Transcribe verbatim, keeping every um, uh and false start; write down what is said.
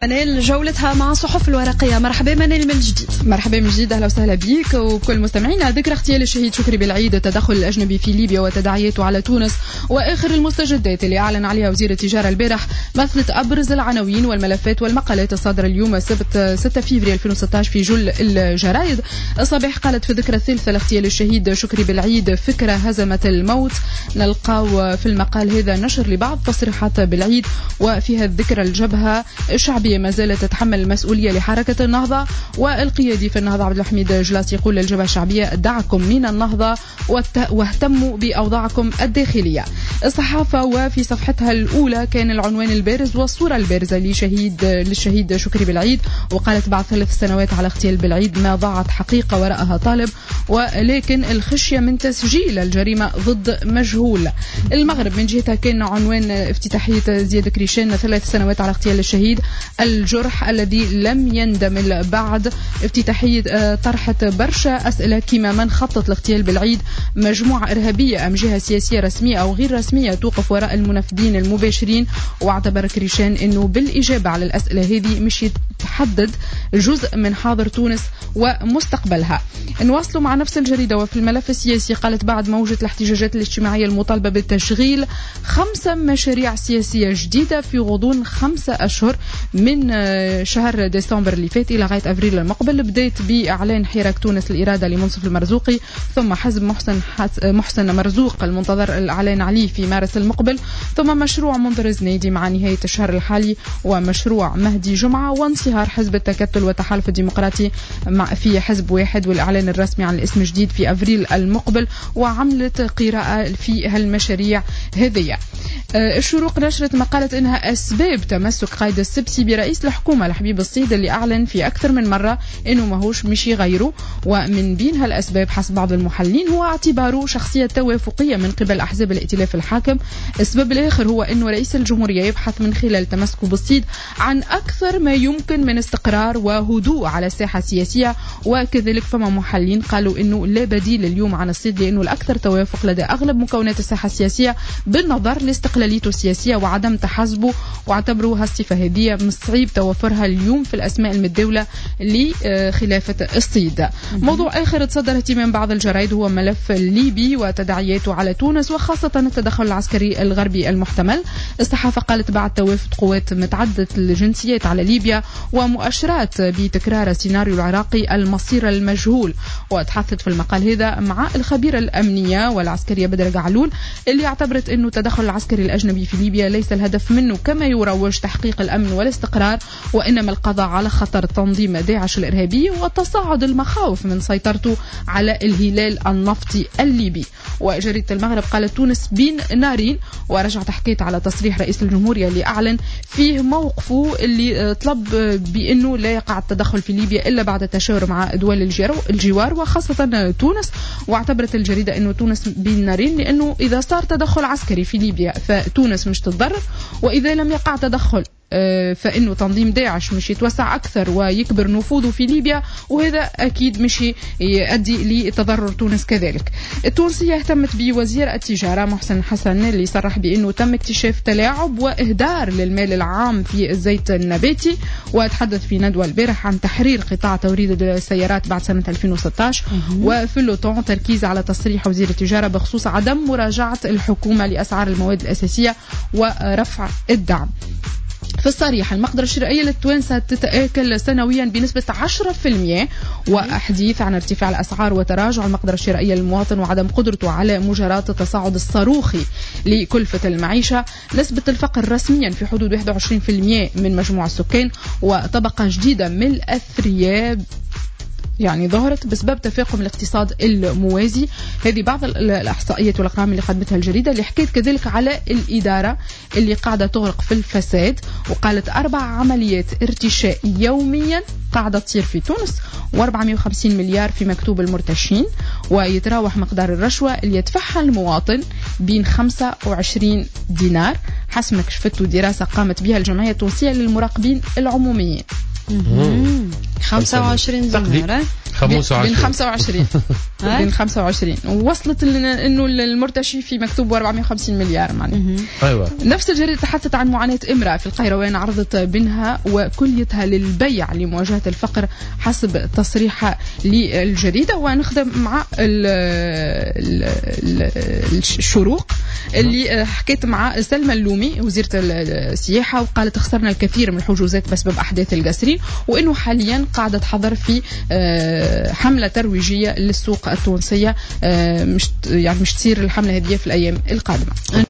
منال جولتها مع صحف الورقية. مرحبا منال من جديد. مرحبا من جديد، أهلا وسهلا بيك وكل مستمعينا. ذكرى اغتيال الشهيد شكري بالعيد، التدخل الأجنبي في ليبيا وتداعياته على تونس، وآخر المستجدات اللي أعلن عليها وزير التجارة البارح مثلت أبرز العناوين والملفات والمقالات الصادرة اليوم السبت ستة فبراير ألفين وستة عشر في جل الجرائد. الصباح قالت في ذكرى الثالثة لاغتيال الشهيد شكري بالعيد فكرة هزمت الموت. نلقاو في المقال هذا نشر لبعض تصريحات بالعيد، وفيها الذكرى الجبهة الشعبية ما زالت تتحمل المسؤولية لحركة النهضة، والقيادي في النهضة عبد الحميد جلاس يقول للجبهة الشعبية دعكم من النهضة واهتموا بأوضاعكم الداخلية. الصحافة وفي صفحتها الأولى كان العنوان البارز والصورة البارزة لشهيد للشهيد شكري بالعيد، وقالت بعد ثلاث سنوات على اغتيال بالعيد ما ضاعت حقيقة وراءها طالب، ولكن الخشية من تسجيل الجريمة ضد مجهول. المغرب من جهتها كان عنوان افتتاحية زياد كريشان ثلاث سنوات على اغتيال الشهيد، الجرح الذي لم يندمل بعد. افتتاحية طرحت برشا أسئلة كما من خطط لاغتيال بالعيد، مجموعة إرهابية أم جهة سياسية رسمية أو غير رسمية توقف وراء المنفذين المباشرين. واعتبر كريشان أنه بالإجابة على الأسئلة هذه مش يتحدد جزء من حاضر تونس ومستقبلها. نواصلوا مع نفس الجريدة وفي الملف السياسي قالت بعد موجة الاحتجاجات الاجتماعية المطالبة بتشغيل خمسة مشاريع سياسية جديدة في غضون خمسة أشهر من شهر ديسمبر اللي فات إلى غاية أفريل المقبل. بدأت بإعلان حراك تونس الإرادة لمنصف المرزوقي، ثم حزب محسن محسن مرزوق المنتظر الإعلان عليه في مارس المقبل، ثم مشروع منذر زنيدي مع نهاية الشهر الحالي، ومشروع مهدي جمعة، وانصهار حزب التكتل والتحالف الديمقراطي في حزب واحد، والإعلان الرسمي عن الاسم الجديد في أفريل المقبل، وعملت قراءة في هالمشاريع هذية. الشروق نشرت مقالة إنها أسباب تمسك قائد السبسي برئيس الحكومة لحبيب الصيد اللي أعلن في أكثر من مرة إنه ماهوش مشي غيره، ومن بين هالأسباب حسب بعض المحللين هو اعتباره شخصية توافقية من قبل أحزاب الائتلاف الحاكم. السبب الآخر هو إنه رئيس الجمهورية يبحث من خلال تمسكه بالصيد عن أكثر ما يمكن من استقرار وهدوء على الساحة السياسية. وكذلك فما محللين قالوا إنه لا بديل اليوم عن الصيد لأنه الأكثر توافق لدى أغلب مكونات الساحة السياسية بالنظر لاستقلاليته السياسية وعدم تحزبه، واعتبروا هالصفة هذه من صعيب توفرها اليوم في الأسماء المتداولة لخلافة الصيد. موضوع آخر تصدر اهتمام بعض الجرائد هو ملف الليبي وتداعياته على تونس، وخاصة التدخل العسكري الغربي المحتمل. الصحافة قالت بعد توافد قوات متعددة الجنسيات على ليبيا ومؤشرات بتكرار السيناريو العراقي المصير المجهول، وتحدثت في المقال هذا مع الخبيرة الأمنية والعسكرية بدر قعلول اللي اعتبرت أنه التدخل العسكري الأجنبي في ليبيا ليس الهدف منه كما يروج تحقيق الأمن والاستقرار، وإنما القضاء على خطر تنظيم داعش الإرهابي وتصاعد المخاوف من سيطرته على الهلال النفطي الليبي. وجريدة المغرب قالت تونس بين نارين، ورجعت حكيت على تصريح رئيس الجمهورية اللي أعلن فيه موقفه اللي طلب بأنه لا يقع التدخل في ليبيا إلا بعد التشاور مع دول الجوار وخاصة تونس. واعتبرت الجريدة أنه تونس بين نارين، لأنه إذا صار تدخل عسكري في ليبيا فتونس مش تتضرر، وإذا لم يقع تدخل فإنه تنظيم داعش مش يتوسع أكثر ويكبر نفوذه في ليبيا، وهذا أكيد مش يؤدي لتضرر تونس كذلك. التونسية اهتمت بوزير التجارة محسن حسن اللي صرح بأنه تم اكتشاف تلاعب وإهدار للمال العام في الزيت النباتي، وتحدث في ندوة البارح عن تحرير قطاع توريد السيارات بعد سنة ألفين وستة عشر. وفي اللوطون تركيز على تصريح وزير التجارة بخصوص عدم مراجعة الحكومة لأسعار المواد الأساسية ورفع الدعم. في الصريح المقدرة الشرائية للتوانسة تتآكل سنويا بنسبة عشرة بالمئة، وحديث عن ارتفاع الأسعار وتراجع المقدرة الشرائية للمواطن وعدم قدرته على مجاراة التصاعد الصاروخي لكلفة المعيشة. نسبة الفقر رسميا في حدود واحد وعشرين بالمئة من مجموع السكان، وطبقة جديدة من الأثرياء يعني ظهرت بسبب تفاقم الاقتصاد الموازي. هذه بعض الإحصائيات والأرقام اللي قدمتها الجريدة، اللي حكيت كذلك على الإدارة اللي قاعدة تغرق في الفساد، وقالت أربع عمليات ارتشاء يوميا قاعدة تصير في تونس، وأربعمائة وخمسين مليار في مكتوب المرتشين، ويتراوح مقدار الرشوة اللي يدفعها المواطن بين خمسة وعشرين دينار حسب ما كشفته دراسة قامت بها الجمعية التونسية للمراقبين العموميين. خمسة وعشرين دينار بين خمسة وعشرين بين خمسة وعشرين ووصلت انه المرتشي في مكتوب أربعمائة وخمسين مليار معناها. ايوه. نفس الجريدة تحدثت عن معاناة امرأة في القيروان عرضت بنها وكليتها للبيع لمواجهة الفقر حسب تصريح للجريدة. ونخدم مع الشروق اللي حكيت مع سلمى اللومي وزيرة السياحة وقالت خسرنا الكثير من الحجوزات بسبب أحداث القاسرين وإنه حاليا قاعدة تحضر في حملة ترويجية للسوق التونسية مش يعني مش تصير الحملة هذه في الأيام القادمة.